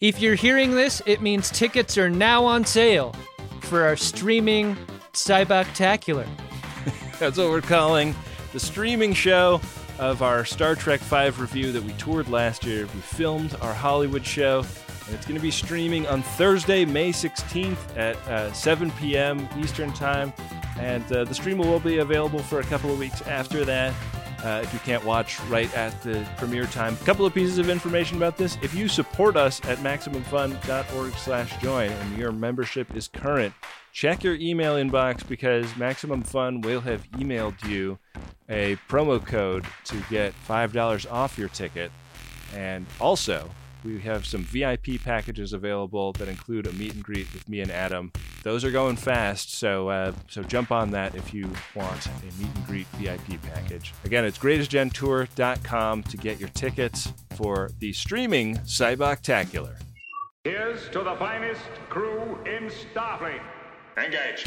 If you're hearing this, it means tickets are now on sale for our streaming Cyboctacular. That's what we're calling the streaming show of our Star Trek V review that we toured last year. We filmed our Hollywood show, and it's going to be streaming on Thursday, May 16th at 7 p.m. Eastern Time. And the stream will be available for a couple of weeks after that. If you can't watch right at the premiere time. A couple of pieces of information about this. If you support us at MaximumFun.org/join and your membership is current, check your email inbox because Maximum Fun will have emailed you a promo code to get $5 off your ticket. And also, we have some VIP packages available that include a meet and greet with me and Adam. Those are going fast, so jump on that if you want a meet and greet VIP package. Again, it's greatestgentour.com to get your tickets for the streaming Cyboctacular. Here's to the finest crew in Starfleet. Engage.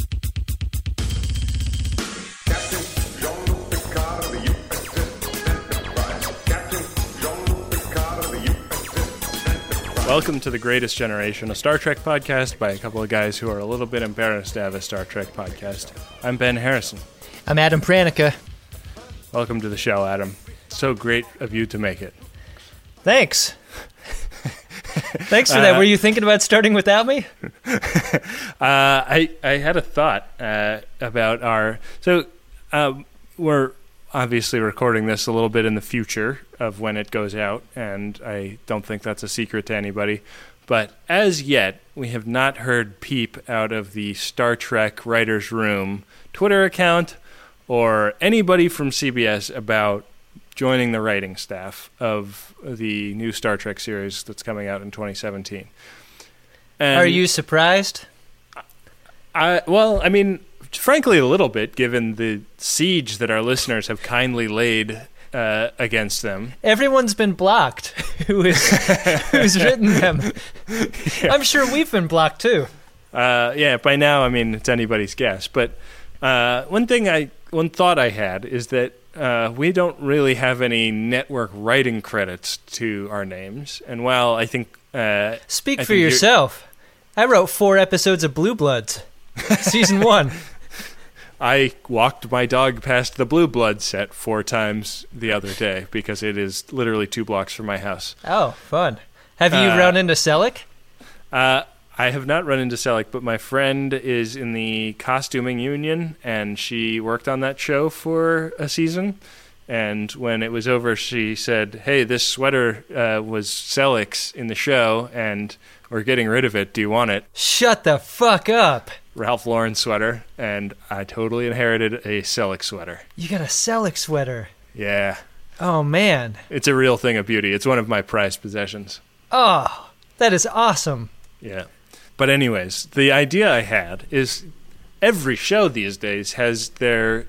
Captain Jean-Luc Picard of the USS Enterprise. Captain Jean-Luc Picard of the USS Enterprise. Welcome to The Greatest Generation, a Star Trek podcast by a couple of guys who are a little bit embarrassed to have a Star Trek podcast. I'm Ben Harrison. I'm Adam Pranica. Welcome to the show, Adam. So great of you to make it. Thanks. Thanks for that. Were you thinking about starting without me? I had a thought about our... So we're obviously recording this a little bit in the future of when it goes out, and I don't think that's a secret to anybody. But as yet, we have not heard peep out of the Star Trek Writers' Room Twitter account or anybody from CBS about joining the writing staff of the new Star Trek series that's coming out in 2017. And are you surprised? Well, I mean, frankly, a little bit, given the siege that our listeners have kindly laid against them. Everyone's been blocked who's written them. Yeah. I'm sure we've been blocked, too. Yeah, by now, I mean, it's anybody's guess. But one thought I had is that we don't really have any network writing credits to our names. And while I think... Speak for yourself. I wrote 4 episodes of Blue Bloods. Season 1. I walked my dog past the Blue Blood set 4 times the other day because it is literally 2 blocks from my house. Oh, fun. Have you run into Selleck? I have not run into Selleck, but my friend is in the costuming union, and she worked on that show for a season. And when it was over, she said, "Hey, this sweater was Selleck's in the show, and we're getting rid of it. Do you want it?" Shut the fuck up. Ralph Lauren sweater, and I totally inherited a Selleck sweater. You got a Selleck sweater? Yeah. Oh, man. It's a real thing of beauty. It's one of my prized possessions. Oh, that is awesome. Yeah. But anyways, the idea I had is every show these days has their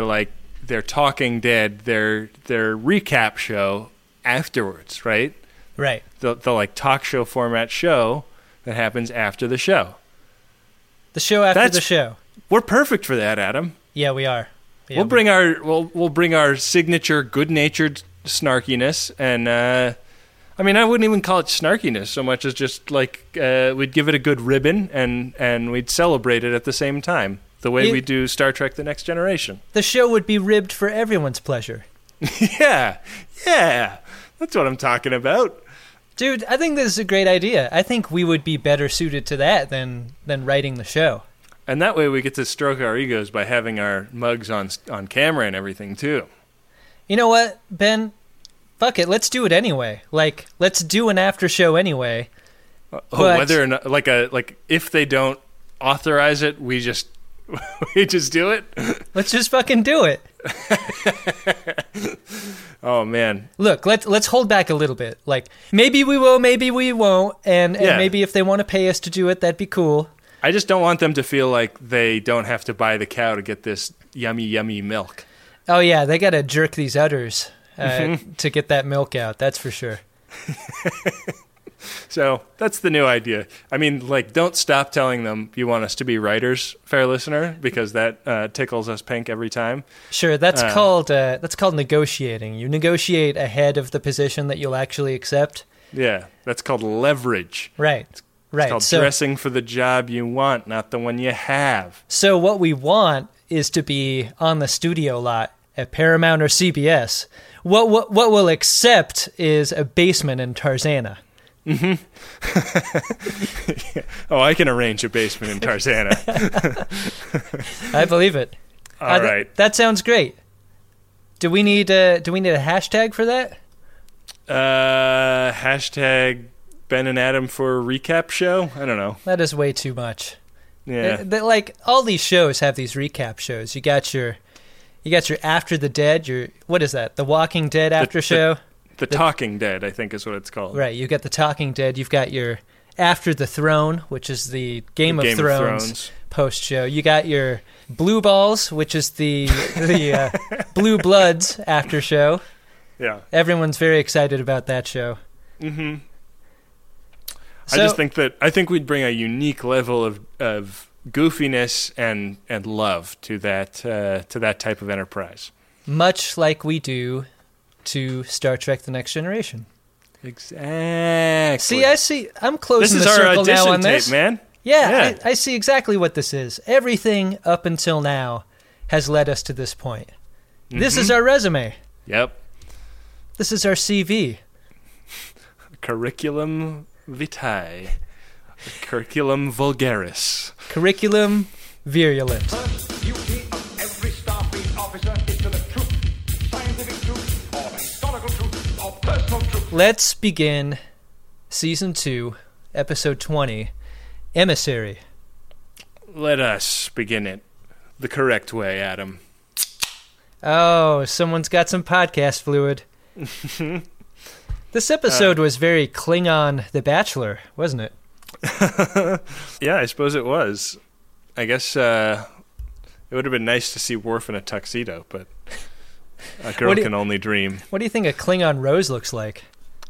Talking Dead, their recap show afterwards, right? Right. The like talk show format show that happens after the show. The show after the show. We're perfect for that, Adam. Yeah, we are. Yeah, we'll bring our signature good-natured snarkiness, and I mean, I wouldn't even call it snarkiness so much as just like we'd give it a good ribbon and we'd celebrate it at the same time, the way we do Star Trek: The Next Generation. The show would be ribbed for everyone's pleasure. Yeah, that's what I'm talking about. Dude, I think this is a great idea. I think we would be better suited to that than writing the show. And that way we get to stroke our egos by having our mugs on camera and everything, too. You know what, Ben? Fuck it, let's do it anyway. Like, let's do an after show anyway. Whether or not, like if they don't authorize it, we just do it? Let's just fucking do it. Oh, man. Look, let's hold back a little bit. Like, maybe we will, maybe we won't, and maybe if they want to pay us to do it, that'd be cool. I just don't want them to feel like they don't have to buy the cow to get this yummy, yummy milk. Oh, yeah, they got to jerk these udders to get that milk out, that's for sure. So that's the new idea. I mean, like, don't stop telling them you want us to be writers, fair listener, because that tickles us pink every time. Sure, that's called negotiating. You negotiate ahead of the position that you'll actually accept. Yeah, that's called leverage. Right. It's called dressing for the job you want, not the one you have. So what we want is to be on the studio lot at Paramount or CBS. What we'll accept is a basement in Tarzana. Mm-hmm. Oh, I can arrange a basement in Tarzana. I believe it. All right. That sounds great. Do we need a hashtag for that? Hashtag Ben and Adam for a recap show? I don't know. That is way too much. Yeah. Like all these shows have these recap shows. You got your After the Dead, what is that? The Walking Dead after show? The Talking Dead, I think is what it's called. Right, you got the Talking Dead. You've got your After the Throne, which is the Game of Thrones post show. You got your Blue Balls, which is the Blue Bloods after show. Yeah. Everyone's very excited about that show. Mm-hmm. So, I think we'd bring a unique level of goofiness and love to that type of enterprise. Much like we do to Star Trek: The Next Generation. Exactly. I'm closing the circle now on this. Tape, man. Yeah. I see exactly what this is. Everything up until now has led us to this point. Mm-hmm. This is our resume. Yep. This is our CV. Curriculum vitae. Curriculum vulgaris. Curriculum virulent. First duty of every Starfleet officer is to the truth, scientific truth, or historical truth, or personal truth. Let's begin Season 2, Episode 20, Emissary. Let us begin it the correct way, Adam. Oh, someone's got some podcast fluid. This episode was very Klingon The Bachelor, wasn't it? Yeah, I suppose it was. I guess it would have been nice to see Worf in a tuxedo, but a girl can only dream. What do you think a Klingon rose looks like?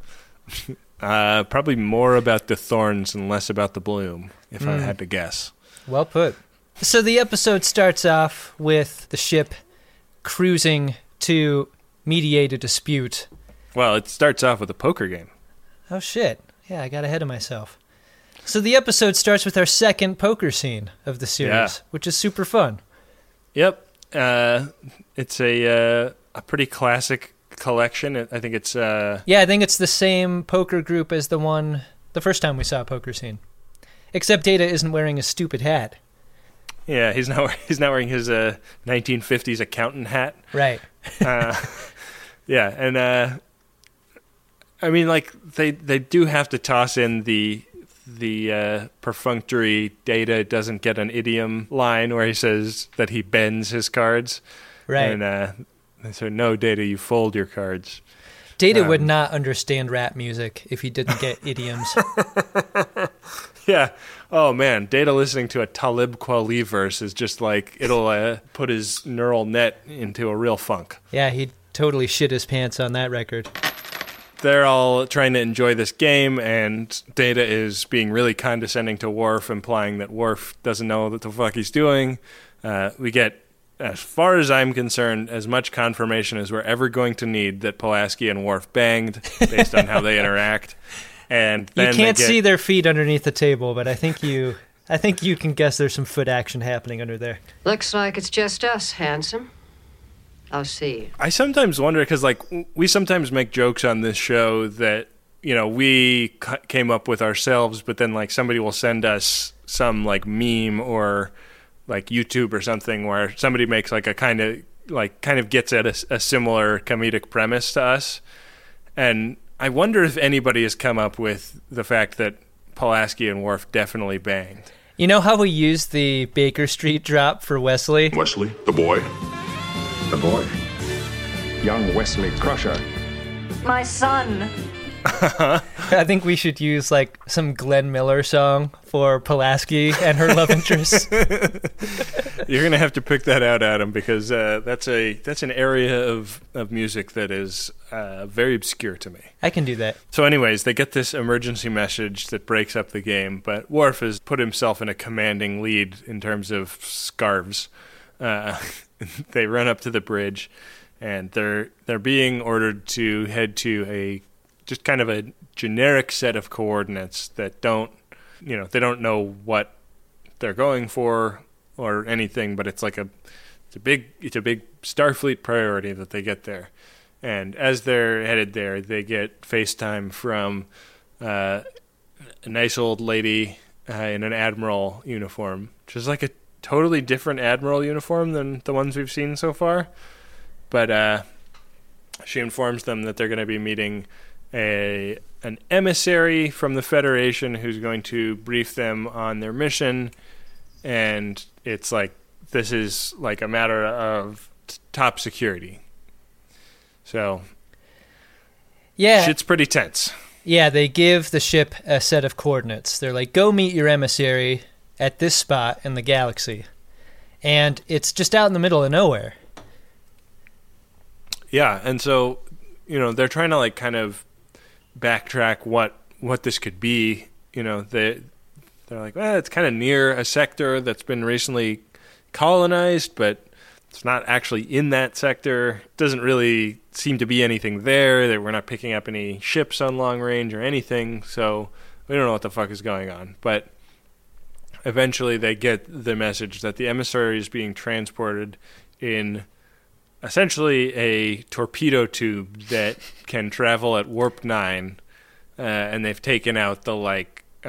Probably more about the thorns and less about the bloom, if I had to guess. Well put. So the episode starts off with the ship cruising to mediate a dispute. Well, it starts off with a poker game. Oh, shit. Yeah, I got ahead of myself. So the episode starts with our second poker scene of the series, which is super fun. Yep. It's a pretty classic collection. I think it's... Yeah, I think it's the same poker group as the first time we saw a poker scene. Except Data isn't wearing a stupid hat. Yeah, he's not wearing his 1950s accountant hat. Right. Yeah, and I mean, like they do have to toss in the perfunctory Data doesn't get an idiom line where he says that he bends his cards. Right. And so, no, Data, you fold your cards. Data would not understand rap music if he didn't get idioms. Yeah. Oh, man. Data listening to a Talib Kweli verse is just like, it'll put his neural net into a real funk. Yeah, he'd totally shit his pants on that record. They're all trying to enjoy this game, and Data is being really condescending to Worf, implying that Worf doesn't know what the fuck he's doing. We get, as far as I'm concerned, as much confirmation as we're ever going to need that Pulaski and Worf banged, based on how they interact. And then you can't see their feet underneath the table, but I think you can guess there's some foot action happening under there. Looks like it's just us, handsome. I'll see. I sometimes wonder, because like we sometimes make jokes on this show that, you know, we came up with ourselves, but then like somebody will send us some like meme or like YouTube or something where somebody makes like a kind of gets at a similar comedic premise to us. And I wonder if anybody has come up with the fact that Pulaski and Worf definitely banged. You know how we used the Baker Street drop for Wesley? Wesley, the boy. The boy. Young Wesley Crusher. My son. I think we should use like some Glenn Miller song for Pulaski and her love interest. You're gonna have to pick that out, Adam, because that's an area of music that is very obscure to me. I can do that. So, anyways, they get this emergency message that breaks up the game, but Worf has put himself in a commanding lead in terms of scarves. They run up to the bridge, and they're being ordered to head to a just kind of a generic set of coordinates that don't know what they're going for or anything, but it's a big Starfleet priority that they get there. And as they're headed there, they get FaceTime from a nice old lady in an admiral uniform, which is like a totally different admiral uniform than the ones we've seen so far. But she informs them that they're going to be meeting an emissary from the Federation who's going to brief them on their mission. And it's like, this is like a matter of top security. So, yeah, shit's pretty tense. Yeah, they give the ship a set of coordinates. They're like, go meet your emissary at this spot in the galaxy. And it's just out in the middle of nowhere. Yeah, and so, they're trying to like kind of backtrack what this could be. They're like, well, it's kind of near a sector that's been recently colonized, but it's not actually in that sector. Doesn't really seem to be anything there. That we're not picking up any ships on long range or anything, so we don't know what the fuck is going on. But eventually they get the message that the emissary is being transported in essentially a torpedo tube that can travel at warp 9, and they've taken out the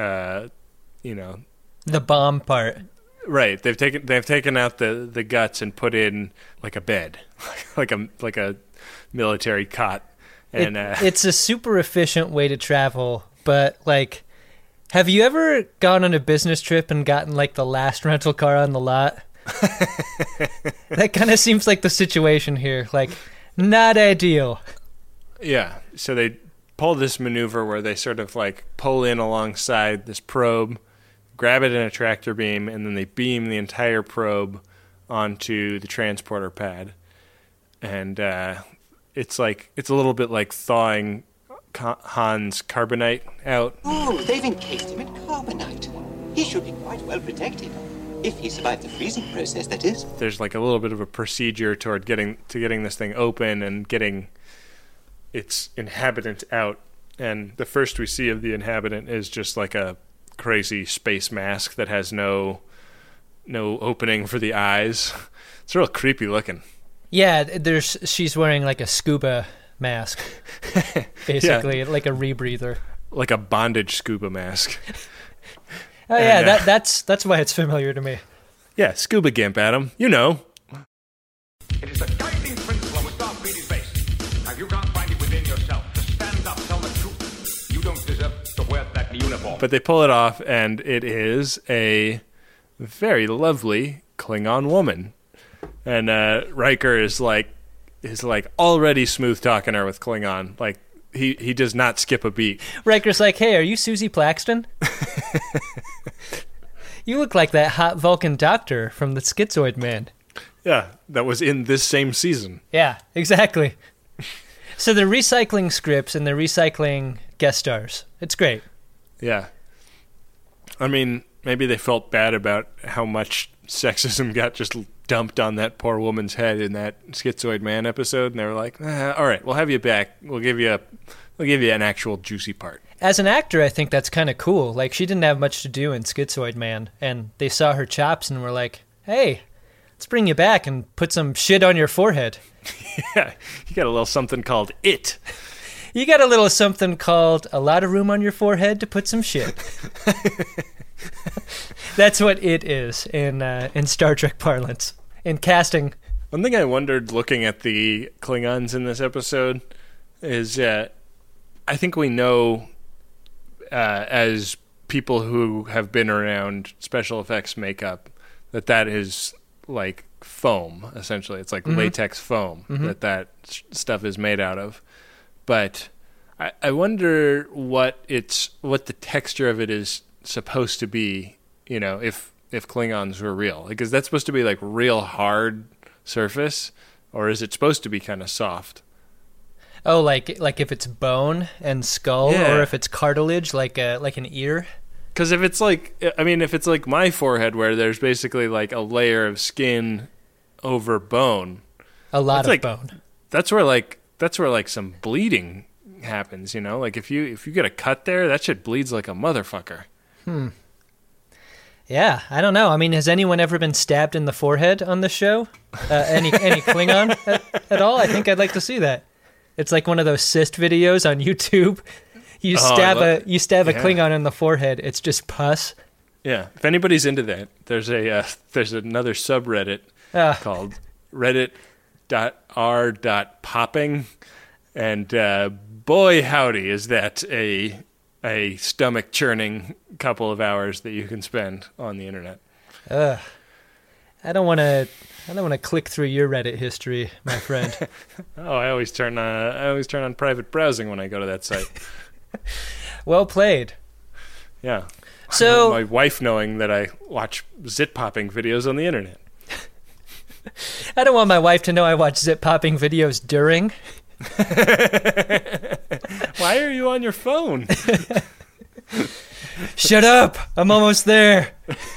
the bomb part. Right, they've taken out the guts and put in like a bed, like a military cot, and it's a super efficient way to travel. But like, have you ever gone on a business trip and gotten like the last rental car on the lot? That kind of seems like the situation here. Like, not ideal. Yeah, so they pull this maneuver where they sort of like pull in alongside this probe, grab it in a tractor beam, and then they beam the entire probe onto the transporter pad. And it's a little bit like thawing Han's carbonite out. Oh, they've encased him in carbonite. He should be quite well protected. If he survived the freezing process, that is. There's like a little bit of a procedure toward getting this thing open and getting its inhabitant out. And the first we see of the inhabitant is just like a crazy space mask that has no opening for the eyes. It's real creepy looking. Yeah, she's wearing like a scuba mask, basically, yeah. Like a rebreather, like a bondage scuba mask. Oh yeah, that's why it's familiar to me. Yeah, scuba gimp, Adam. You know. It is the guiding principle of what Starfleet is based. Now, if you can't find it within yourself to stand up, tell the truth. You don't deserve to wear that uniform. But they pull it off, and it is a very lovely Klingon woman. And Riker is like already smooth talking her with Klingon. Like he does not skip a beat. Riker's like, "Hey, are you Susie Plaxton? You look like that hot Vulcan doctor from the Schizoid Man." Yeah, that was in this same season. Yeah, exactly. So they're recycling scripts and they're recycling guest stars. It's great. Yeah. I mean, maybe they felt bad about how much sexism got just dumped on that poor woman's head in that Schizoid Man episode, and they were like, all right, we'll have you back. We'll give you an actual juicy part. As an actor, I think that's kind of cool. Like, she didn't have much to do in Schizoid Man, and they saw her chops and were like, hey, let's bring you back and put some shit on your forehead. Yeah, you got a little something called it. You got a little something called a lot of room on your forehead to put some shit. That's what it is in Star Trek parlance. In casting. One thing I wondered looking at the Klingons in this episode is I think we know as people who have been around special effects makeup that is like foam, essentially. It's like latex foam that stuff is made out of. But I wonder what the texture of it is supposed to be, you know, if Klingons were real. Because that's supposed to be like real hard surface, or is it supposed to be kind of soft? Oh, like if it's bone and skull, yeah. Or if it's cartilage, like an ear. Because if it's like my forehead, where there's basically like a layer of skin over bone, a lot of bone. That's where some bleeding happens. Like if you get a cut there, that shit bleeds like a motherfucker. Yeah, I don't know. I mean, has anyone ever been stabbed in the forehead on this show? Any Klingon at all? I think I'd like to see that. It's like one of those cyst videos on YouTube. You stab a Klingon in the forehead. It's just pus. Yeah. If anybody's into that, there's another subreddit called reddit.r.popping, and boy howdy is that a stomach churning couple of hours that you can spend on the internet. I don't want to click through your Reddit history, my friend. I always turn on private browsing when I go to that site. Well played. Yeah. So my wife knowing that I watch zit popping videos on the internet. I don't want my wife to know I watch zit popping videos during. Why are you on your phone? Shut up! I'm almost there.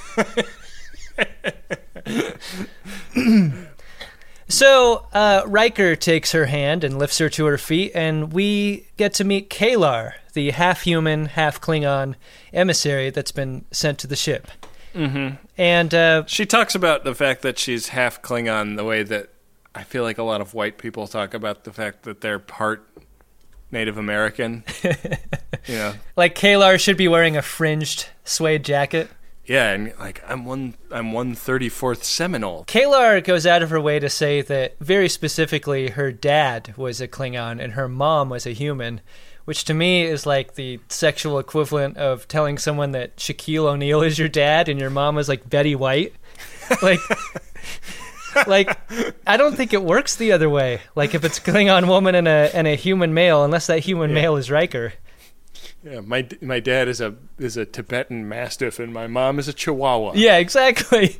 So Riker takes her hand and lifts her to her feet, and we get to meet Kalar, the half-human, half-Klingon emissary that's been sent to the ship. Mm-hmm. And she talks about the fact that she's half Klingon the way that I feel like a lot of white people talk about the fact that they're part Native American. Like Kalar should be wearing a fringed suede jacket. Yeah, and like I'm 1/34th Seminole. Kalar goes out of her way to say that very specifically her dad was a Klingon and her mom was a human, which to me is like the sexual equivalent of telling someone that Shaquille O'Neal is your dad and your mom is like Betty White. Like, I don't think it works the other way. Like if it's a Klingon woman and a human male, unless that human male is Riker. Yeah, my dad is a Tibetan Mastiff and my mom is a Chihuahua. Yeah, exactly.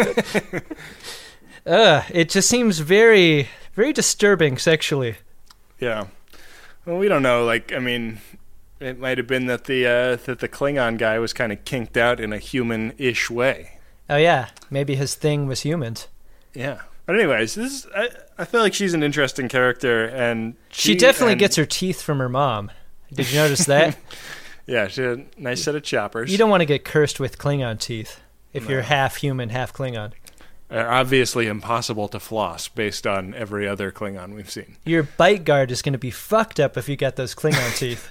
It just seems very, very disturbing sexually. Yeah. Well, we don't know. Like, I mean, it might have been that the Klingon guy was kind of kinked out in a human-ish way. Oh yeah, maybe his thing was humans. Yeah. But anyways, I feel like she's an interesting character, and she definitely gets her teeth from her mom. Did you notice that? Yeah, she had a nice set of choppers. You don't want to get cursed with Klingon teeth if you're half human, half Klingon. They're obviously impossible to floss based on every other Klingon we've seen. Your bite guard is going to be fucked up if you got those Klingon teeth.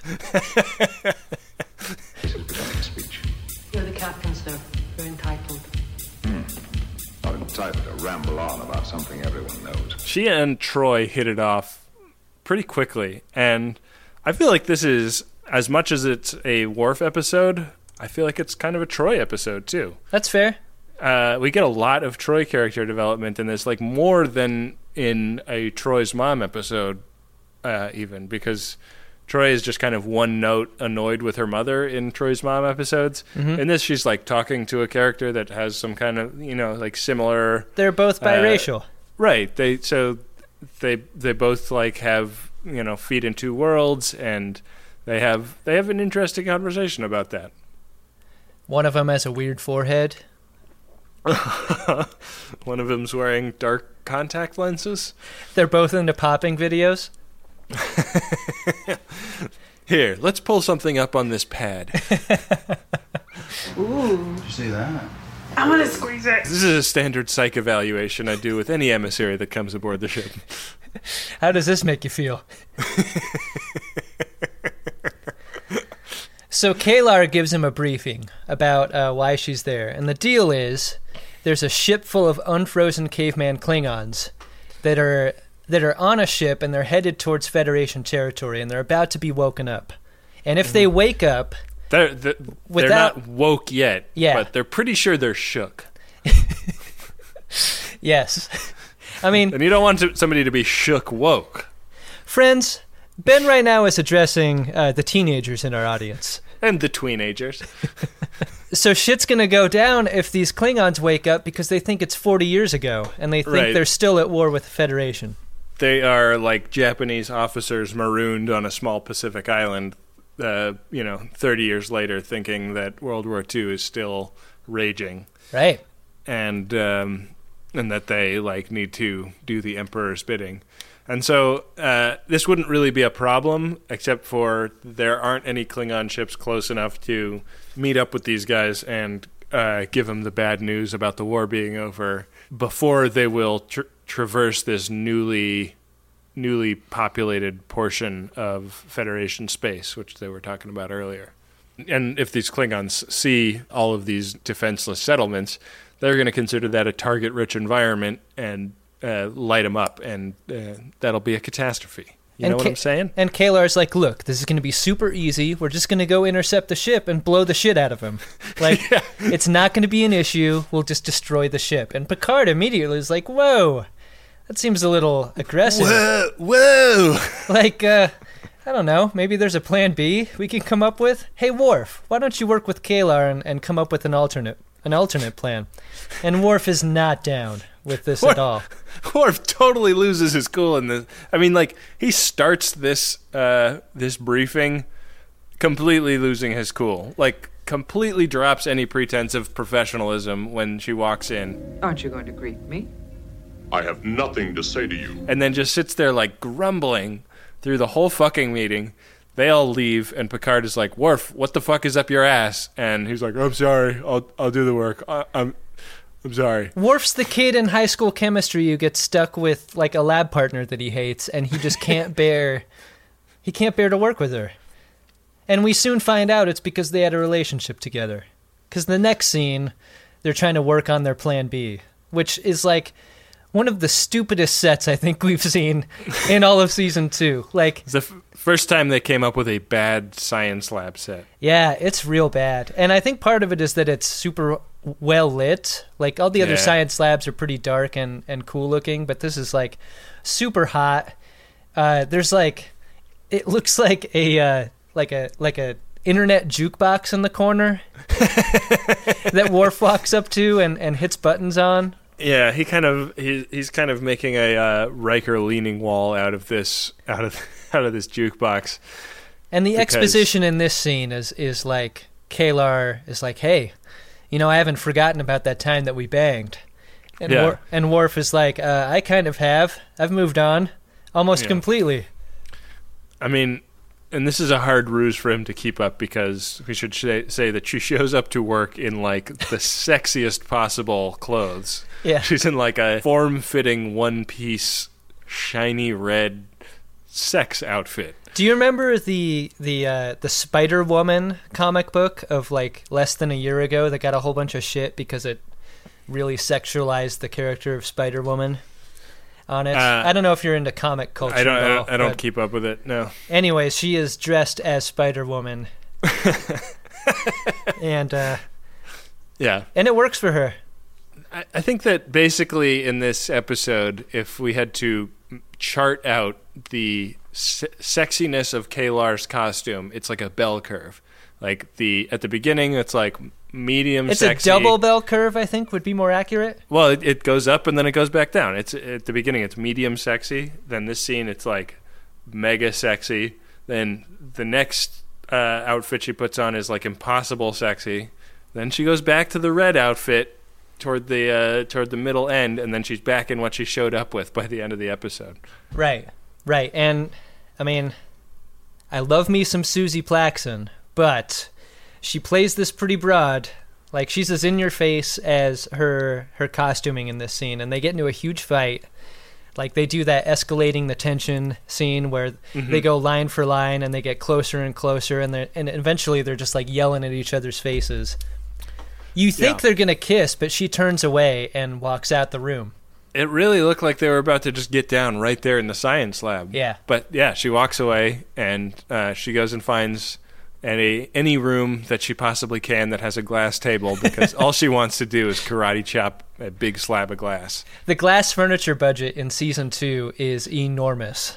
Speech. You're the captain, sir. You're entitled. Not entitled to ramble on about something everyone knows. She and Troy hit it off pretty quickly, and I feel like this is, as much as it's a Worf episode, I feel like it's kind of a Troy episode, too. That's fair. We get a lot of Troy character development in this, like more than in a Troy's mom episode, even, because Troy is just kind of one note annoyed with her mother in Troy's mom episodes. Mm-hmm. In this, she's like talking to a character that has some kind of, like similar... They're both biracial. Right. They both like have, feet in two worlds, and they have an interesting conversation about that. One of them has a weird forehead. One of them's wearing dark contact lenses. They're both into popping videos. Here, let's pull something up on this pad. Ooh. Did you see that? I'm gonna squeeze it. This is a standard psych evaluation I do with any emissary that comes aboard the ship. How does this make you feel? So Kalar gives him a briefing about why she's there. And the deal is there's a ship full of unfrozen caveman Klingons that are on a ship, and they're headed towards Federation territory, and they're about to be woken up. And if they wake up... They're not woke yet, but they're pretty sure they're shook. Yes. I mean... And you don't want somebody to be shook woke. Friends, Ben right now is addressing the teenagers in our audience. And the tweenagers. So shit's going to go down if these Klingons wake up because they think it's 40 years ago, and they think they're still at war with the Federation. They are like Japanese officers marooned on a small Pacific island, 30 years later, thinking that World War II is still raging. Right. And and that they like need to do the Emperor's bidding. And so this wouldn't really be a problem, except for there aren't any Klingon ships close enough to meet up with these guys and give them the bad news about the war being over before they will traverse this newly populated portion of Federation space, which they were talking about earlier. And if these Klingons see all of these defenseless settlements, they're going to consider that a target-rich environment and light them up, and that'll be a catastrophe. You know what I'm saying? And Kalar's like, look, this is going to be super easy. We're just going to go intercept the ship and blow the shit out of him. Like, It's not going to be an issue. We'll just destroy the ship. And Picard immediately is like, whoa, that seems a little aggressive. Whoa! Like, I don't know, maybe there's a plan B we can come up with? Hey, Worf, why don't you work with Kalar and come up with an alternate plan? And Worf is not down with this at all. Worf totally loses his cool in this. I mean, like, he starts this briefing completely losing his cool. Like, completely drops any pretense of professionalism when she walks in. Aren't you going to greet me? I have nothing to say to you. And then just sits there, like, grumbling through the whole fucking meeting. They all leave, and Picard is like, Worf, what the fuck is up your ass? And he's like, I'm sorry, I'll do the work. I'm sorry. Worf's the kid in high school chemistry who gets stuck with, like, a lab partner that he hates, and he just can't bear to work with her. And we soon find out it's because they had a relationship together. Because the next scene, they're trying to work on their plan B, which is, like, one of the stupidest sets I think we've seen in all of season 2. Like, it's the first time they came up with a bad science lab set. Yeah, it's real bad. And I think part of it is that it's super well lit. Like, all the other science labs are pretty dark and cool looking, but this is, like, super hot. There's, like, it looks like a internet jukebox in the corner that Worf walks up to and hits buttons on. Yeah, he's kind of making a Riker leaning wall out of this jukebox. And the exposition in this scene is like, Kalar is like, hey, you know, I haven't forgotten about that time that we banged. And and Worf is like, I kind of have. I've moved on almost completely. I mean, and this is a hard ruse for him to keep up, because we should say that she shows up to work in, like, the sexiest possible clothes. Yeah. She's in, like, a form-fitting one-piece shiny red sex outfit. Do you remember the Spider-Woman comic book of, like, less than a year ago that got a whole bunch of shit because it really sexualized the character of Spider-Woman on it? I don't know if you're into comic culture. I don't keep up with it, no. Anyways, she is dressed as Spider-Woman. And and it works for her. I think that basically in this episode, if we had to chart out the sexiness of Kalar's costume, it's like a bell curve. Like, at the beginning, it's like medium it's sexy. It's a double bell curve, I think, would be more accurate. Well, it goes up and then it goes back down. It's at the beginning, it's medium sexy. Then this scene, it's like mega sexy. Then the next outfit she puts on is like impossible sexy. Then she goes back to the red outfit toward the middle end, and then she's back in what she showed up with by the end of the episode. Right. And, I mean, I love me some Suzie Plakson, but she plays this pretty broad. Like, she's as in your face as her costuming in this scene, and they get into a huge fight. Like, they do that escalating the tension scene where they go line for line, and they get closer and closer, and eventually they're just, like, yelling at each other's faces. You think they're going to kiss, but she turns away and walks out the room. It really looked like they were about to just get down right there in the science lab. Yeah. But, yeah, she walks away, and she goes and finds any room that she possibly can that has a glass table, because all she wants to do is karate chop a big slab of glass. The glass furniture budget in Season 2 is enormous.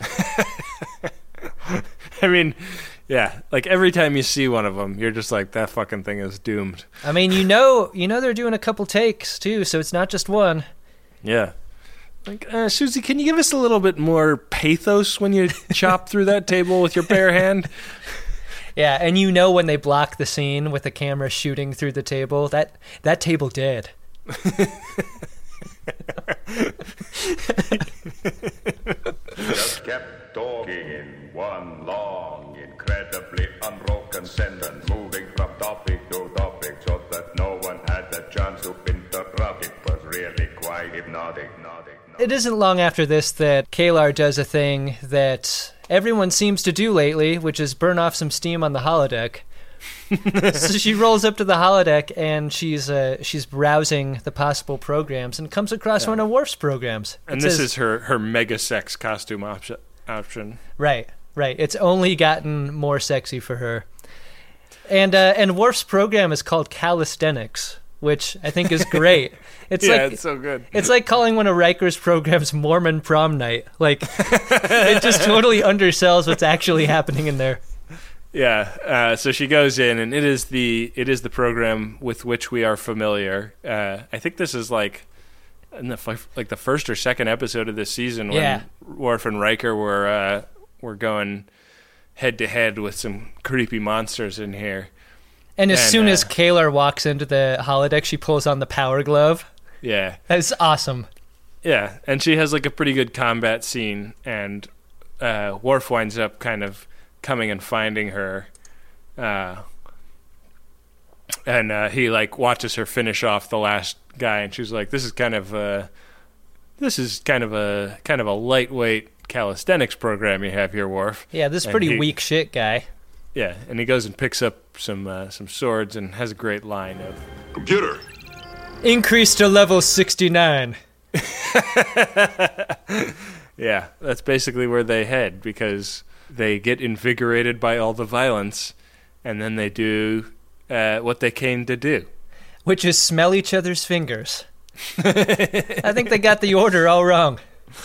I mean, yeah, like every time you see one of them, you're just like, that fucking thing is doomed. I mean, you know they're doing a couple takes, too, so it's not just one. Yeah. Like, Susie, can you give us a little bit more pathos when you chop through that table with your bare hand? Yeah, and when they block the scene with the camera shooting through the table, that table dead. Just kept talking in one long, incredibly unbroken sentence, moving from topic to topic so that no one had the chance to interrupt. It was really quite hypnotic. It isn't long after this that Kalar does a thing that everyone seems to do lately, which is burn off some steam on the holodeck. So she rolls up to the holodeck and she's browsing the possible programs and comes across one of Worf's programs. And this is her mega sex costume option. Right. It's only gotten more sexy for her. And Worf's program is called Calisthenics, which I think is great. It's it's so good. It's like calling one of Riker's programs Mormon Prom Night. Like, it just totally undersells what's actually happening in there. Yeah, so she goes in, and it is the program with which we are familiar. I think this is like in the first or second episode of this season when Worf and Riker were going head to head with some creepy monsters in here. And as soon as Kalar walks into the holodeck, she pulls on the power glove. Yeah, that's awesome. Yeah, and she has like a pretty good combat scene, and Worf winds up kind of coming and finding her, and he like watches her finish off the last guy, and she's like, "This is kind of a lightweight calisthenics program you have here, Worf." Yeah, this is pretty weak shit guy. Yeah, and he goes and picks up some swords and has a great line of, "Computer, increase to level 69. Yeah, that's basically where they head, because they get invigorated by all the violence, and then they do what they came to do. Which is smell each other's fingers. I think they got the order all wrong.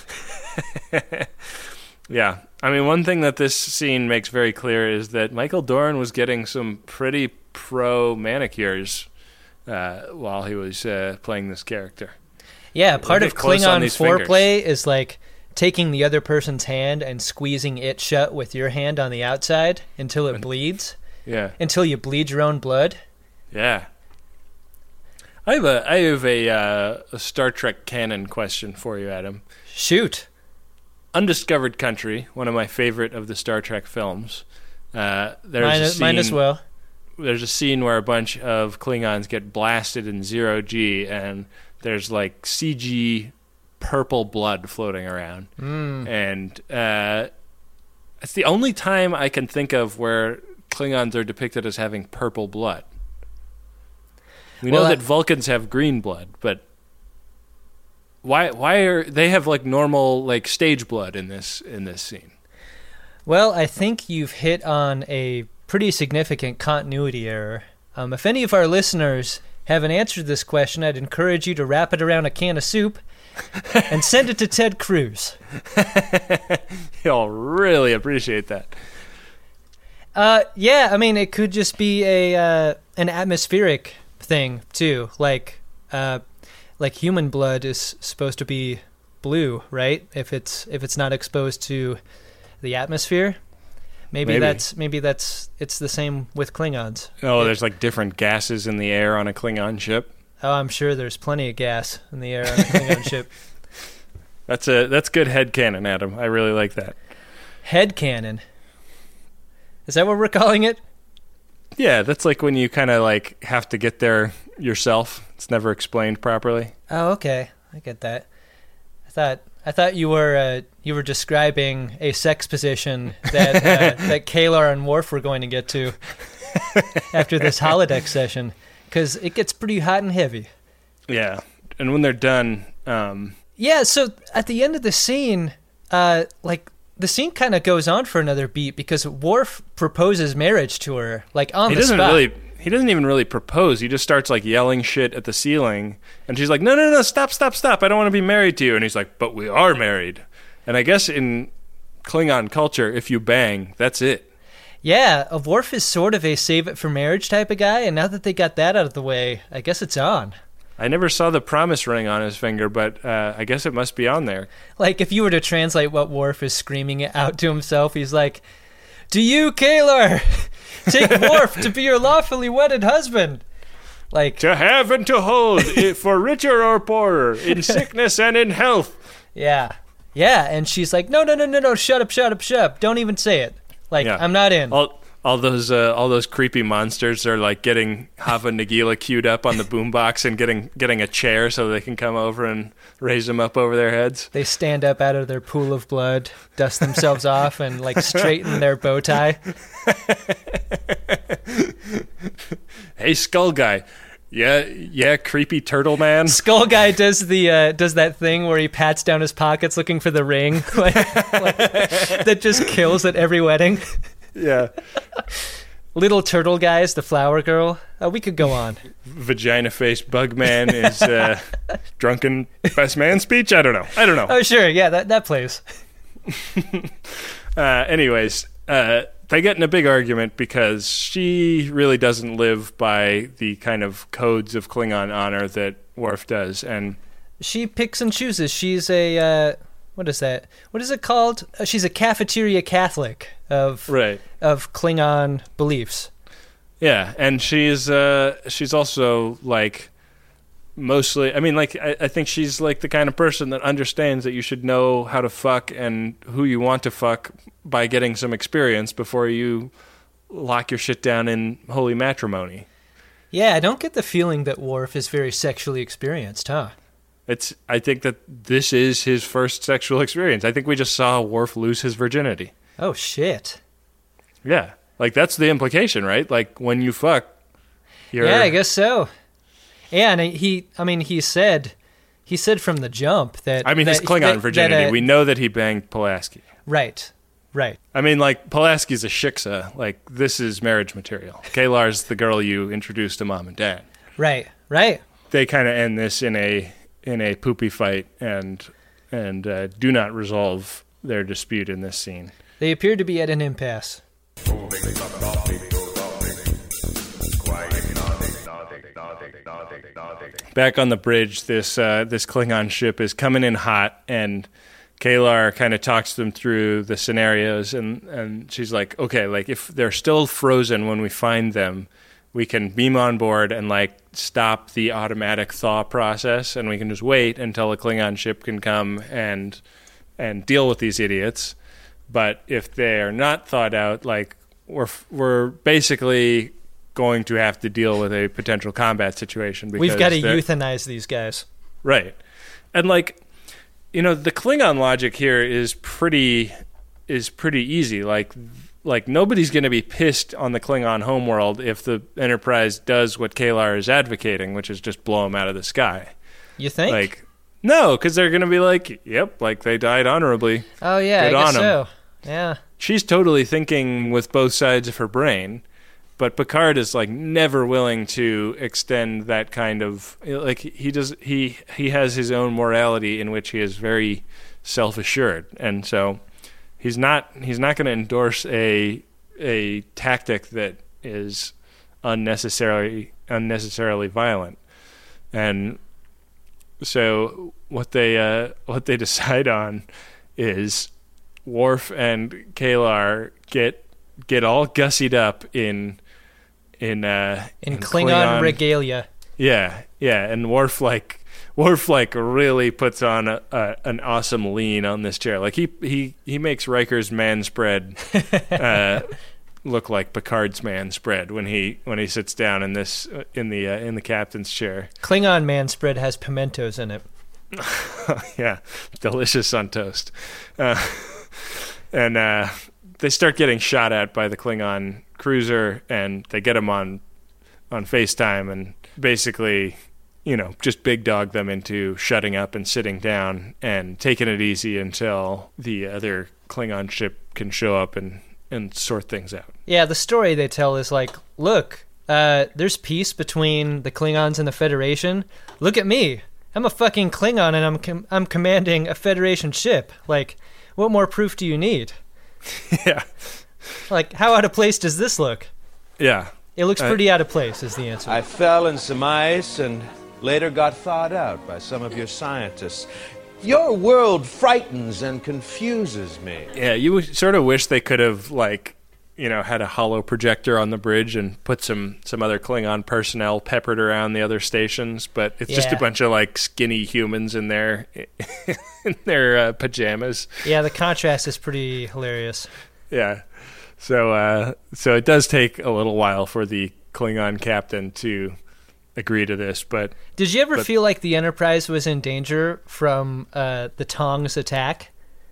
Yeah. I mean, one thing that this scene makes very clear is that Michael Dorn was getting some pretty pro manicures while he was playing this character. Yeah, part of Klingon foreplay is like taking the other person's hand and squeezing it shut with your hand on the outside until it bleeds. Yeah. Until you bleed your own blood. Yeah. I have a Star Trek canon question for you, Adam. Shoot. Undiscovered Country, one of my favorite of the Star Trek films. Mine as well. There's a scene where a bunch of Klingons get blasted in 0G, and there's like CG purple blood floating around. And it's the only time I can think of where Klingons are depicted as having purple blood. We know that Vulcans have green blood, but why are they have like normal like stage blood in this scene? Well, I think you've hit on a pretty significant continuity error. If any of our listeners haven't answered this question, I'd encourage you to wrap it around a can of soup and send it to Ted Cruz. He'll really appreciate that. Yeah, I mean, it could just be an atmospheric thing too. Like human blood is supposed to be blue, right? If it's not exposed to the atmosphere. Maybe that's it's the same with Klingons. Oh, there's like different gases in the air on a Klingon ship. Oh, I'm sure there's plenty of gas in the air on a Klingon ship. That's good headcanon, Adam. I really like that. Headcanon? Is that what we're calling it? Yeah, that's like when you kind of like have to get there yourself. It's never explained properly. Oh, okay. I get that. I thought you were describing a sex position that that Kalar and Worf were going to get to after this holodeck session, because it gets pretty hot and heavy. Yeah, and when they're done, yeah. So at the end of the scene, like the scene kind of goes on for another beat because Worf proposes marriage to her, like on the spot. He doesn't even really propose. He just starts like yelling shit at the ceiling. And she's like, no, stop. I don't want to be married to you. And he's like, but we are married. And I guess in Klingon culture, if you bang, that's it. Yeah, Worf is sort of a save it for marriage type of guy. And now that they got that out of the way, I guess it's on. I never saw the promise ring on his finger, but I guess it must be on there. Like if you were to translate what Worf is screaming out to himself, he's like, "Do you, Kalar, take Worf to be your lawfully wedded husband?" Like, to have and to hold, for richer or poorer, in sickness and in health. Yeah. Yeah, and she's like, no, shut up. Don't even say it. Like, I'm not in. All those creepy monsters are like getting Hava Nagila queued up on the boombox and getting a chair so they can come over and raise them up over their heads. They stand up out of their pool of blood, dust themselves off, and like straighten their bow tie. Hey, Skull Guy. Yeah, creepy turtle man. Skull Guy does that thing where he pats down his pockets looking for the ring, like, that just kills at every wedding. Yeah. Little Turtle Guy is the flower girl. We could go on. Vagina face bug man is drunken best man speech. I don't know. Oh sure, yeah, that plays. Anyways, they get in a big argument because she really doesn't live by the kind of codes of Klingon honor that Worf does, and she picks and chooses. She's a what is that? What is it called? She's a cafeteria Catholic of Klingon beliefs. Yeah, and she's also like mostly. I mean, like I think she's like the kind of person that understands that you should know how to fuck and who you want to fuck by getting some experience before you lock your shit down in holy matrimony. Yeah, I don't get the feeling that Worf is very sexually experienced, huh? I think that this is his first sexual experience. I think we just saw Worf lose his virginity. Oh, shit. Yeah. Like, that's the implication, right? Like, when you fuck, you're... Yeah, I guess so. Yeah, and he said from the jump that... I mean, his Klingon virginity. We know that he banged Pulaski. Right. I mean, like, Pulaski's a shiksa. Like, this is marriage material. Kalar's the girl you introduced to mom and dad. Right. They kind of end this in a poopy fight and do not resolve their dispute in this scene. They appear to be at an impasse. Back on the bridge, this Klingon ship is coming in hot, and Kalar kind of talks them through the scenarios, and she's like, okay, like if they're still frozen when we find them, we can beam on board and like stop the automatic thaw process, and we can just wait until a Klingon ship can come and deal with these idiots. But if they're not thawed out, like we're basically going to have to deal with a potential combat situation. Because we've got to euthanize these guys. Right. And like, you know, the Klingon logic here is pretty easy. Like nobody's going to be pissed on the Klingon homeworld if the Enterprise does what Kalar is advocating, which is just blow them out of the sky. You think? Like, no, because they're going to be like, yep, like they died honorably. Oh, yeah, Good I guess on 'em. so. Yeah. She's totally thinking with both sides of her brain, but Picard is like never willing to extend that kind of, like he has his own morality in which he is very self-assured, and so he's not going to endorse a tactic that is unnecessarily violent. And so what they decide on is Worf and Kalar get all gussied up in Klingon regalia. Yeah, and Worf really puts on an awesome lean on this chair. Like he makes Riker's man spread look like Picard's man spread when he sits down in the captain's chair. Klingon man spread has pimentos in it. Yeah, delicious on toast. And they start getting shot at by the Klingon cruiser, and they get them on FaceTime, and basically, you know, just big dog them into shutting up and sitting down and taking it easy until the other Klingon ship can show up and sort things out. Yeah, the story they tell is like, look, there's peace between the Klingons and the Federation. Look at me. I'm a fucking Klingon, and I'm commanding a Federation ship. Like, what more proof do you need? Yeah. Like, how out of place does this look? Yeah. It looks pretty out of place, is the answer. I fell in some ice and later got thawed out by some of your scientists. Your world frightens and confuses me. Yeah, you sort of wish they could have, like, had a hollow projector on the bridge and put some other Klingon personnel peppered around the other stations, but it's just a bunch of like skinny humans in their pajamas. Yeah, the contrast is pretty hilarious. Yeah. So it does take a little while for the Klingon captain to agree to this, but did you ever feel like the Enterprise was in danger from the Tongs attack?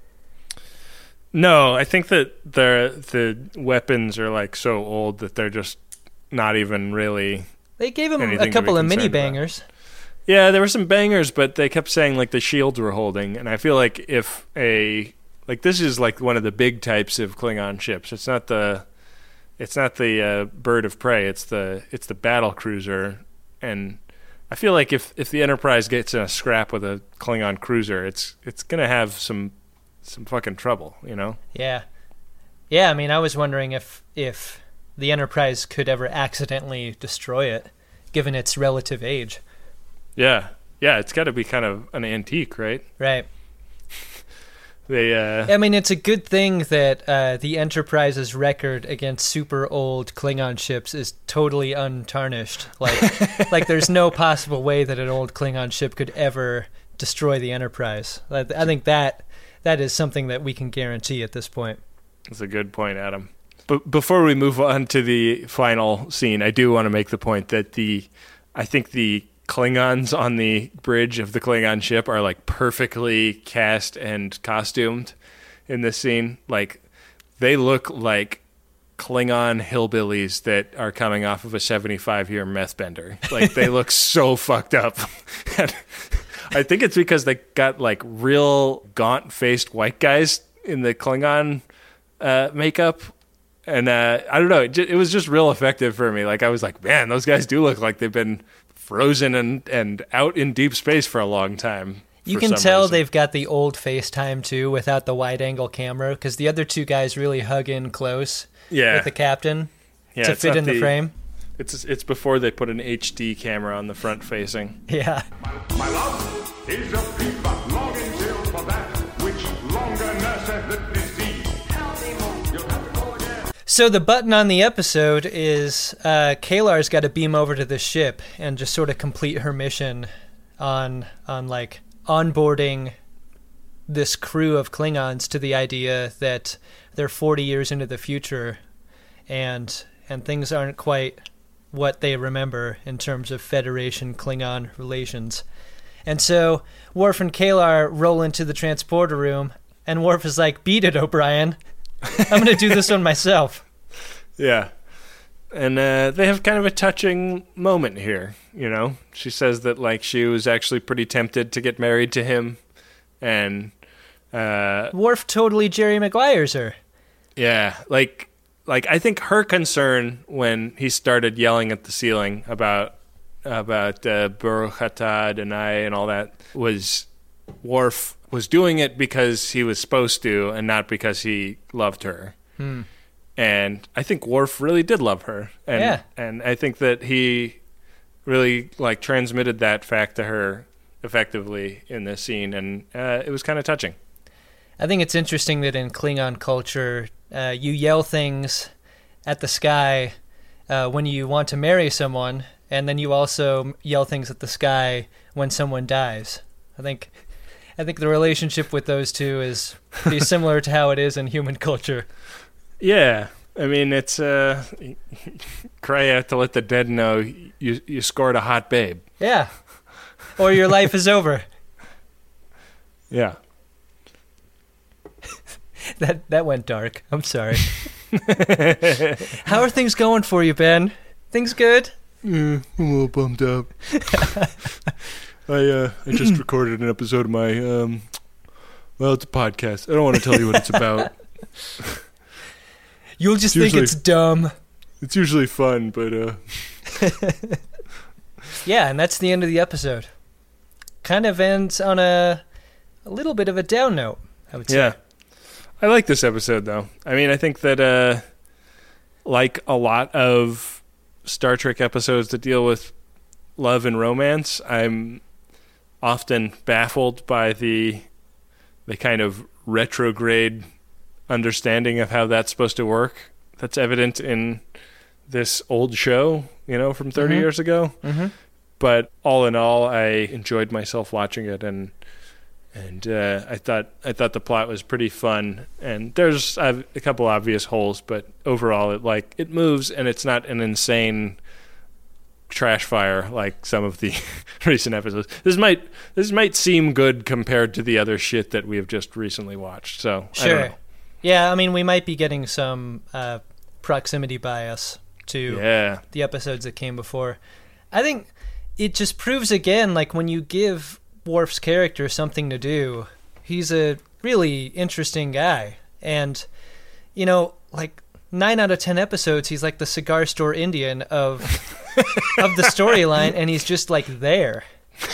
No, I think that the weapons are like so old that they're just not even really. They gave him a couple of mini bangers. Yeah, there were some bangers, but they kept saying like the shields were holding, and I feel like if this is like one of the big types of Klingon ships. It's not the bird of prey. It's the battle cruiser, and I feel like if the Enterprise gets in a scrap with a Klingon cruiser, it's gonna have some fucking trouble, Yeah. I mean, I was wondering if the Enterprise could ever accidentally destroy it, given its relative age. Yeah, it's got to be kind of an antique, right? Right. I mean, it's a good thing that the Enterprise's record against super old Klingon ships is totally untarnished. Like there's no possible way that an old Klingon ship could ever destroy the Enterprise. I think that is something that we can guarantee at this point. That's a good point, Adam. But before we move on to the final scene, I do want to make the point that I think the Klingons on the bridge of the Klingon ship are like perfectly cast and costumed in this scene. Like they look like Klingon hillbillies that are coming off of a 75-year meth bender. Like they look so fucked up. I think it's because they got like real gaunt-faced white guys in the Klingon makeup. And I don't know, it was just real effective for me. Like I was like, man, those guys do look like they've been frozen and out in deep space for a long time. You can tell they've got the old FaceTime too without the wide-angle camera, because the other two guys really hug in close with the captain to fit in the frame. It's before they put an HD camera on the front facing. Yeah. My love is a fever longing till for that which longer nurseth the disease. You'll have to go again. So the button on the episode is Kalar's got to beam over to the ship and just sort of complete her mission on like onboarding this crew of Klingons to the idea that they're 40 years into the future and things aren't quite what they remember in terms of Federation Klingon relations. And so Worf and Kalar roll into the transporter room, and Worf is like, beat it, O'Brien. I'm going to do this one myself. Yeah. And they have kind of a touching moment here, She says that like she was actually pretty tempted to get married to him, and Worf totally Jerry Maguires her. Yeah, like I think her concern when he started yelling at the ceiling about Baruch Atah Adonai and all that was Worf was doing it because he was supposed to and not because he loved her. And I think Worf really did love her. And I think that he really like transmitted that fact to her effectively in this scene, and it was kind of touching. I think it's interesting that in Klingon culture, you yell things at the sky when you want to marry someone, and then you also yell things at the sky when someone dies. I think the relationship with those two is pretty similar to how it is in human culture. Yeah, I mean, it's cry out to let the dead know you scored a hot babe. Yeah, or your life is over. Yeah. That went dark. I'm sorry. How are things going for you, Ben? Things good? Yeah, I'm a little bummed out. I just recorded an episode of my it's a podcast. I don't want to tell you what it's about. You'll just think it's dumb. It's usually fun, but yeah, and that's the end of the episode. Kind of ends on a little bit of a down note, I would say. Yeah. I like this episode, though. I mean, I think that, like a lot of Star Trek episodes that deal with love and romance, I'm often baffled by the kind of retrograde understanding of how that's supposed to work that's evident in this old show, from 30 years ago. Mm-hmm. But all in all, I enjoyed myself watching it, and I thought the plot was pretty fun. And there's a couple obvious holes, but overall, it moves, and it's not an insane trash fire like some of the recent episodes. This might seem good compared to the other shit that we have just recently watched. So sure. I don't know. Yeah, I mean, we might be getting some proximity bias to the episodes that came before. I think it just proves again, like, when you give Worf's character something to do, he's a really interesting guy. And, 9 out of 10 episodes, he's like the cigar store Indian of the storyline, and he's just like there.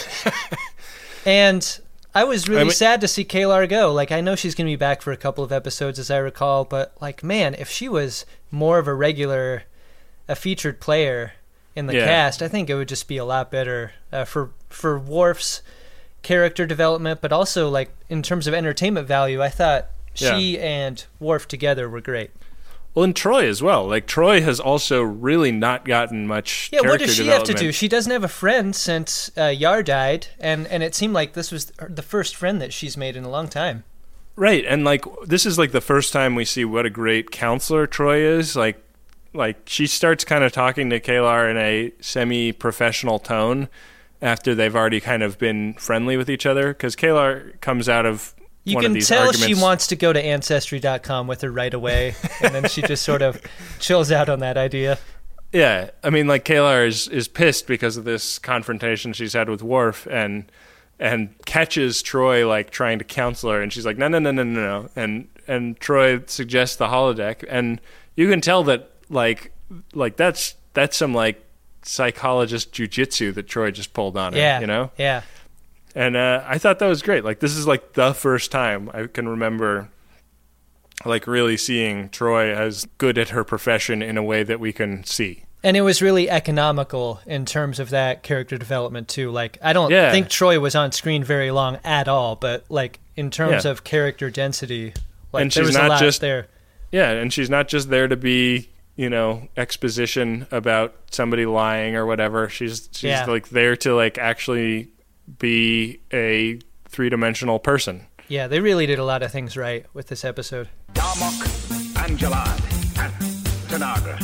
And I was really sad to see K'Ehleyr go. Like, I know she's going to be back for a couple of episodes, as I recall, but man, if she was more of a featured player in the cast, I think it would just be a lot better for Worf's character development, but also in terms of entertainment value. I thought she and Worf together were great. Well, and Troi as well. Troi has also really not gotten much character what does she have to development. do? She doesn't have a friend since Yar died, and it seemed like this was the first friend that she's made in a long time. Right, and this is the first time we see what a great counselor Troi is. She starts kind of talking to K'Ehleyr in a semi-professional tone after they've already kind of been friendly with each other, because K'Ehleyr comes out of one of these arguments. You can tell she wants to go to Ancestry.com with her right away, and then she just sort of chills out on that idea. Yeah, I mean, K'Ehleyr is pissed because of this confrontation she's had with Worf, and catches Troi trying to counsel her, and she's like, no, and Troi suggests the holodeck, and you can tell that that's some psychologist jujitsu that Troi just pulled on her. Yeah. And I thought that was great. This is the first time I can remember really seeing Troi as good at her profession in a way that we can see. And it was really economical in terms of that character development too. I don't think Troi was on screen very long at all, but in terms of character density, and there was a lot there. Yeah, and she's not just there to be, exposition about somebody lying or whatever. She's there to actually be a three-dimensional person. Yeah, they really did a lot of things right with this episode. Darmok, Angelad, and Tanagra.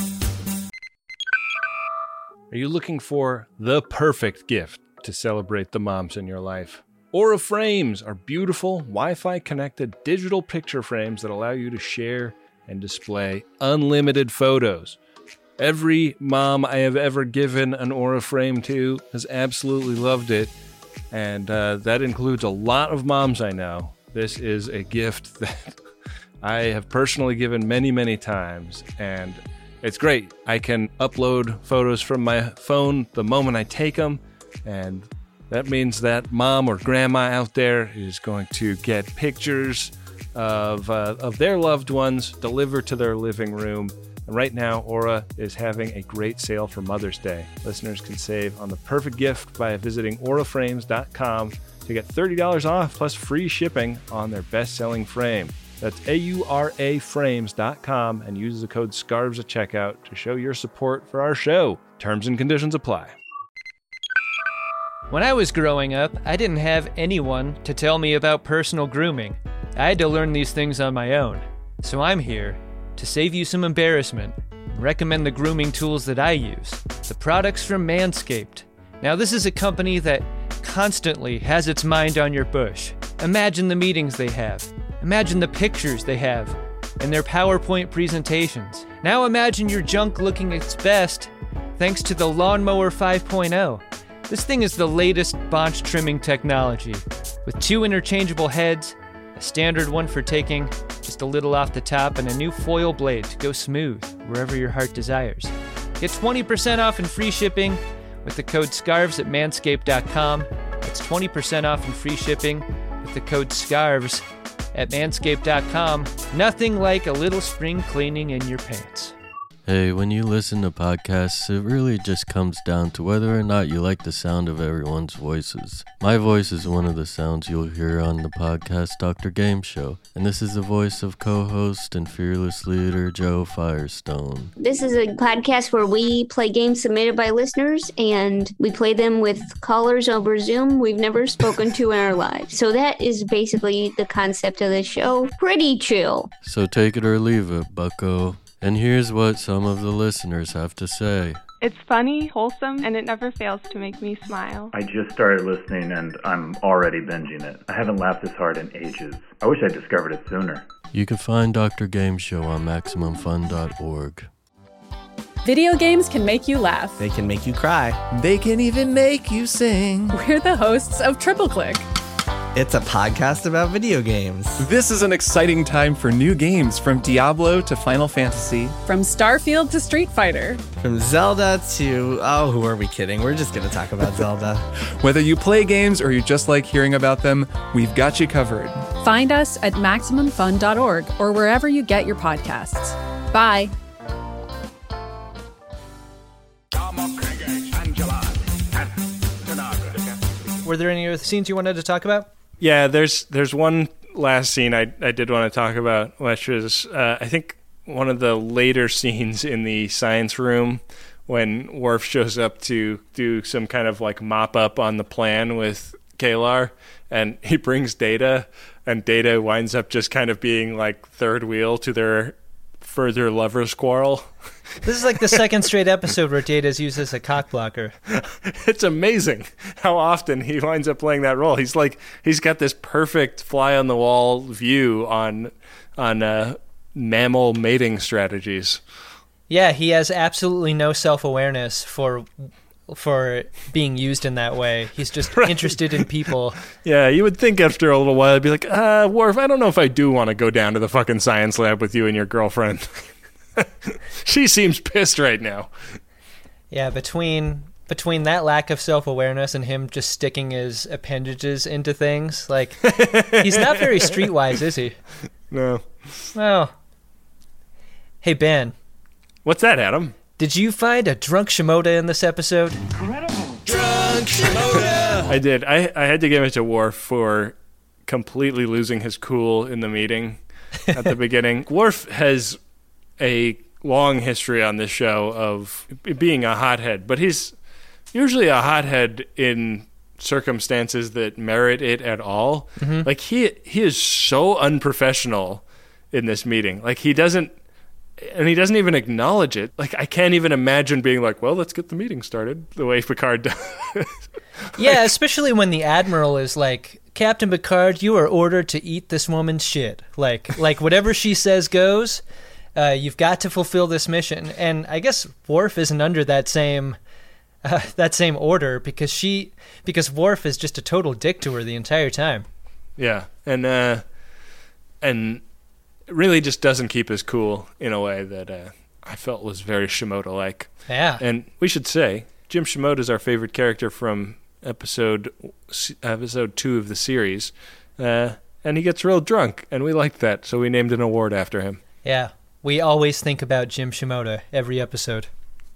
Are you looking for the perfect gift to celebrate the moms in your life? Aura Frames are beautiful, Wi-Fi connected digital picture frames that allow you to share and display unlimited photos. Every mom I have ever given an Aura frame to has absolutely loved it, and that includes a lot of moms I know. This is a gift that I have personally given many, many times, and it's great. I can upload photos from my phone the moment I take them, and that means that mom or grandma out there is going to get pictures of their loved ones delivered to their living room. And right now, Aura is having a great sale for Mother's Day. Listeners can save on the perfect gift by visiting auraframes.com to get $30 off plus free shipping on their best-selling frame. That's auraframes.com, and use the code SCARVES at checkout to show your support for our show. Terms and conditions apply. When I was growing up, I didn't have anyone to tell me about personal grooming. I had to learn these things on my own. So I'm here to save you some embarrassment and recommend the grooming tools that I use, the products from Manscaped. Now, this is a company that constantly has its mind on your bush. Imagine the meetings they have. Imagine the pictures they have and their PowerPoint presentations. Now imagine your junk looking its best thanks to the Lawnmower 5.0. This thing is the latest bonch trimming technology with 2 interchangeable heads, a standard one for taking just a little off the top, and a new foil blade to go smooth wherever your heart desires. Get 20% off and free shipping with the code SCARVES at manscaped.com. That's 20% off and free shipping with the code SCARVES at manscaped.com. Nothing like a little spring cleaning in your pants. Hey, when you listen to podcasts, it really just comes down to whether or not you like the sound of everyone's voices. My voice is one of the sounds you'll hear on the podcast Dr. Game Show, and this is the voice of co-host and fearless leader Joe Firestone. This is a podcast where we play games submitted by listeners, and we play them with callers over Zoom we've never spoken to in our lives. So that is basically the concept of the show. Pretty chill. So take it or leave it, bucko. And here's what some of the listeners have to say. It's funny, wholesome, and it never fails to make me smile. I just started listening and I'm already binging it. I haven't laughed this hard in ages. I wish I discovered it sooner. You can find Dr. Game Show on MaximumFun.org. Video games can make you laugh. They can make you cry. They can even make you sing. We're the hosts of Triple Click. It's a podcast about video games. This is an exciting time for new games, from Diablo to Final Fantasy. From Starfield to Street Fighter. From Zelda to... oh, who are we kidding? We're just going to talk about Zelda. Whether you play games or you just like hearing about them, we've got you covered. Find us at MaximumFun.org or wherever you get your podcasts. Bye. Were there any other scenes you wanted to talk about? Yeah, there's one last scene I did want to talk about, which is I think one of the later scenes in the science room when Worf shows up to do some kind of like mop up on the plan with Kalar, and he brings Data, and Data winds up just kind of being like third wheel to their further lovers' quarrel. This is like the second straight episode where Data's used as a cock blocker. It's amazing how often he winds up playing that role. He's got this perfect fly on the wall view on mammal mating strategies. Yeah, he has absolutely no self-awareness for being used in that way. He's just right. Interested in people. Yeah, you would think after a little while I'd be like, Worf, I don't know if I do want to go down to the fucking science lab with you and your girlfriend. She seems pissed right now. Yeah, between that lack of self-awareness and him just sticking his appendages into things, like, he's not very streetwise, is he? No. Well, hey, Ben. What's that, Adam? Did you find a drunk Shimoda in this episode? Incredible. Drunk Shimoda! I did. I had to give it to Worf for completely losing his cool in the meeting at the beginning. Worf has a long history on this show of being a hothead, but he's usually a hothead in circumstances that merit it at all. Mm-hmm. Like he is so unprofessional in this meeting. Like he doesn't even acknowledge it. Like I can't even imagine being like, well, let's get the meeting started the way Picard does. Yeah, especially when the Admiral is like, Captain Picard, you are ordered to eat this woman's shit. Like whatever she says goes. You've got to fulfill this mission. And I guess Worf isn't under that same order because Worf is just a total dick to her the entire time. Yeah, and really just doesn't keep his cool in a way that I felt was very Shimoda-like. Yeah. And we should say, Jim Shimoda is our favorite character from episode 2 of the series. And he gets real drunk, and we liked that, so we named an award after him. Yeah. We always think about Jim Shimoda every episode.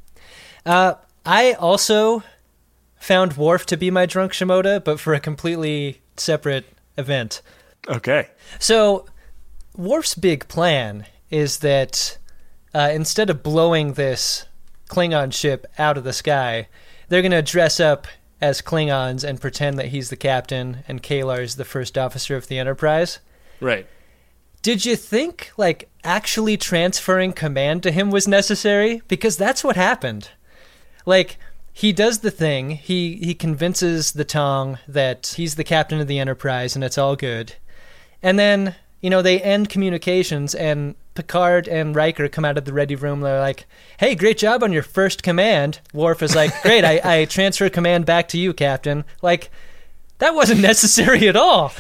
I also found Worf to be my drunk Shimoda, but for a completely separate event. Okay. So Worf's big plan is that instead of blowing this Klingon ship out of the sky, they're going to dress up as Klingons and pretend that he's the captain and Kalar is the first officer of the Enterprise. Right. Did you think, like, actually transferring command to him was necessary? Because that's what happened. Like, he does the thing. He convinces the Tong that he's the captain of the Enterprise and it's all good. And then, they end communications and Picard and Riker come out of the ready room. They're like, hey, great job on your first command. Worf is like, great, I transfer command back to you, Captain. Like, that wasn't necessary at all.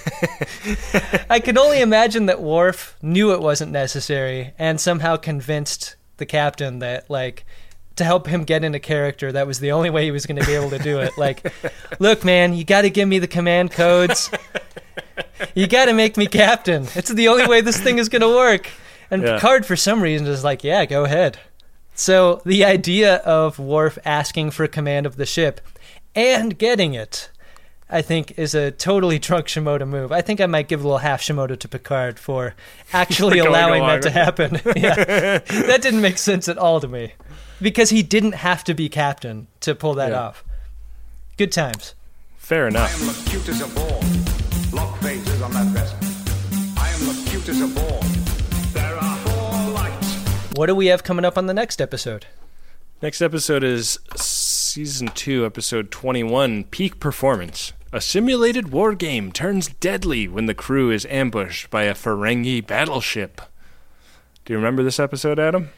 I could only imagine that Worf knew it wasn't necessary and somehow convinced the captain that, like, to help him get into character, that was the only way he was going to be able to do it. Like, look, man, you got to give me the command codes. You got to make me captain. It's the only way this thing is going to work. And yeah. Picard, for some reason, is like, yeah, go ahead. So the idea of Worf asking for command of the ship and getting it, I think, is a totally drunk Shimoda move. I think I might give a little half Shimoda to Picard for actually allowing that to happen. Yeah. That didn't make sense at all to me. Because he didn't have to be captain to pull that off. Good times. Fair enough. I am the cutest of all. Lock phases on that vessel. I am the cutest of all. There are 4 lights. What do we have coming up on the next episode? Next episode is Season 2, Episode 21, Peak Performance. A simulated war game turns deadly when the crew is ambushed by a Ferengi battleship. Do you remember this episode, Adam?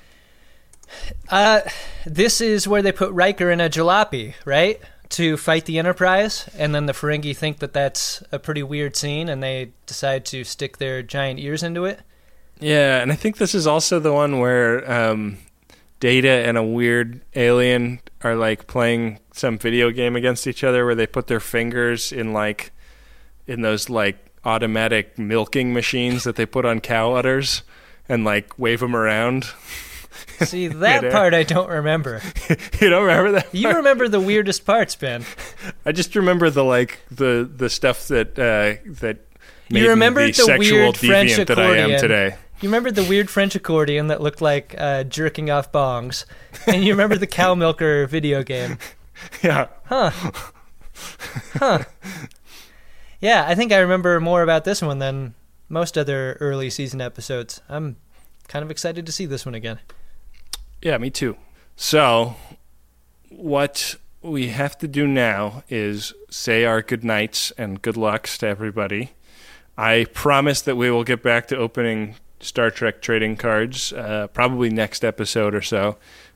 This is where they put Riker in a jalopy, right? To fight the Enterprise, and then the Ferengi think that that's a pretty weird scene, and they decide to stick their giant ears into it. Yeah, and I think this is also the one where Data and a weird alien are like playing some video game against each other where they put their fingers in those like automatic milking machines that they put on cow udders and like wave them around. See, that part I don't remember. You don't remember that part? You remember the weirdest parts, Ben. I just remember the stuff that made you remember me the the sexual weird deviant French that I am accordion. today. You remember the weird French accordion that looked like jerking off bongs, and you remember the cow milker video game. Yeah. Huh. Yeah, I think I remember more about this one than most other early season episodes. I'm kind of excited to see this one again. Yeah, me too. So, what we have to do now is say our good nights and good lucks to everybody. I promise that we will get back to opening Star Trek trading cards probably next episode or so.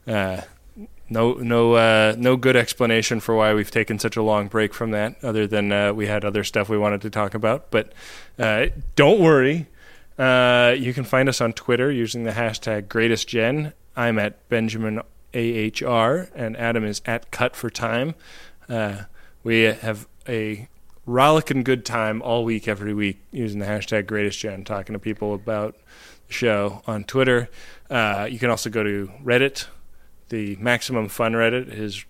No good explanation for why we've taken such a long break from that, other than we had other stuff we wanted to talk about. But don't worry. You can find us on Twitter using the hashtag GreatestGen. I'm at Benjamin AHR, and Adam is at Cut for Time. We have a rollicking good time all week, every week, using the hashtag GreatestGen, talking to people about the show on Twitter. You can also go to Reddit. The Maximum Fun Reddit is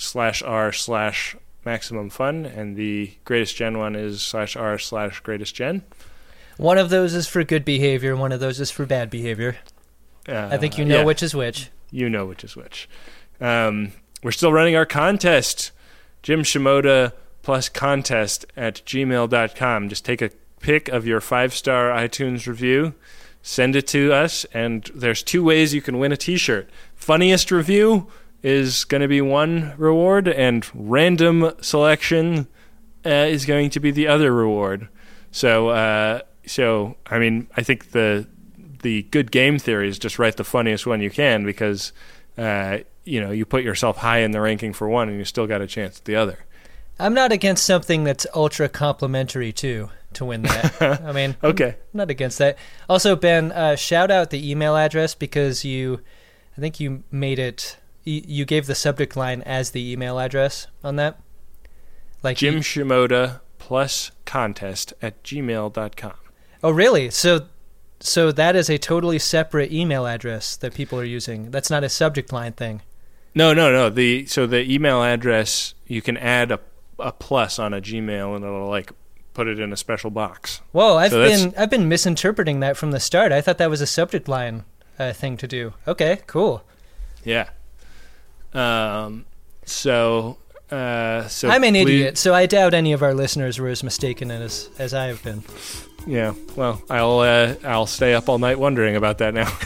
/r/Maximum Fun, and the Greatest Gen one is /r/Greatest Gen. One of those is for good behavior, one of those is for bad behavior. I think you know which is which. You know which is which. We're still running our contest, Jim Shimoda plus contest at gmail.com. Just take a pic of your 5-star iTunes review, send it to us, and there's 2 ways you can win a t-shirt. Funniest review is going to be one reward, and random selection is going to be the other reward. So I mean, I think the good game theory is just write the funniest one you can, because you put yourself high in the ranking for one and you still got a chance at the other. I'm not against something that's ultra complimentary too to win that. I mean, okay. I'm not against that. Also, Ben, shout out the email address, because I think you made it. You gave the subject line as the email address on that. Like Jim Shimoda plus contest at gmail.com. Oh, really? So that is a totally separate email address that people are using. That's not a subject line thing. No. So the email address, you can add a plus on a Gmail, and it'll like put it in a special box. Whoa, I've been misinterpreting that from the start. I thought that was a subject line thing to do. Okay, cool. Yeah. So I'm an idiot, so I doubt any of our listeners were as mistaken as I have been. Yeah, well, I'll stay up all night wondering about that now.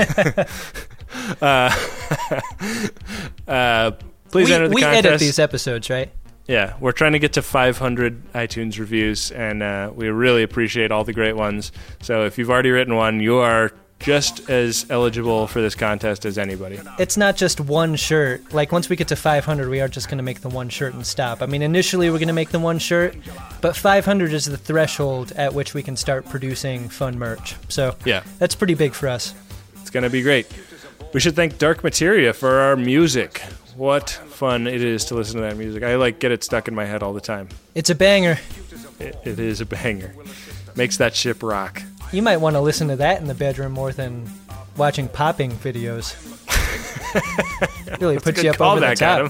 Please enter the contest. We edit these episodes, right? Yeah, we're trying to get to 500 iTunes reviews, and we really appreciate all the great ones. So if you've already written one, you are just as eligible for this contest as anybody. It's not just one shirt. Like, once we get to 500, we aren't just going to make the one shirt and stop. I mean, initially we're going to make the one shirt, but 500 is the threshold at which we can start producing fun merch. So yeah, that's pretty big for us. It's going to be great. We should thank Dark Materia for our music. What fun it is to listen to that music. I get it stuck in my head all the time. It's a banger. It is a banger. Makes that ship rock. You might want to listen to that in the bedroom more than watching popping videos. Really put you up over the top.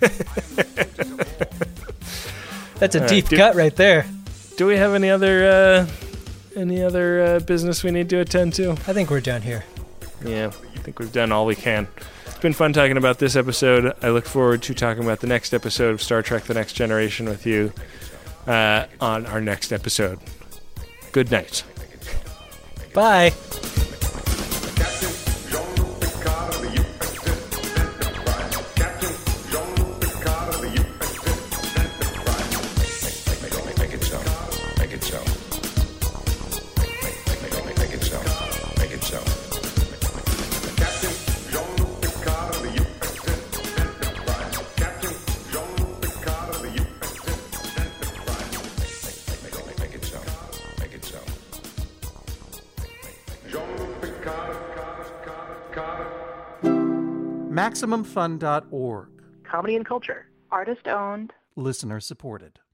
That's a deep cut right there. Do we have any other business we need to attend to? I think we're done here. Yeah, I think we've done all we can. It's been fun talking about this episode. I look forward to talking about the next episode of Star Trek The Next Generation with you on our next episode. Good night. Bye. MaximumFun.org. Comedy and culture. Artist owned. Listener supported.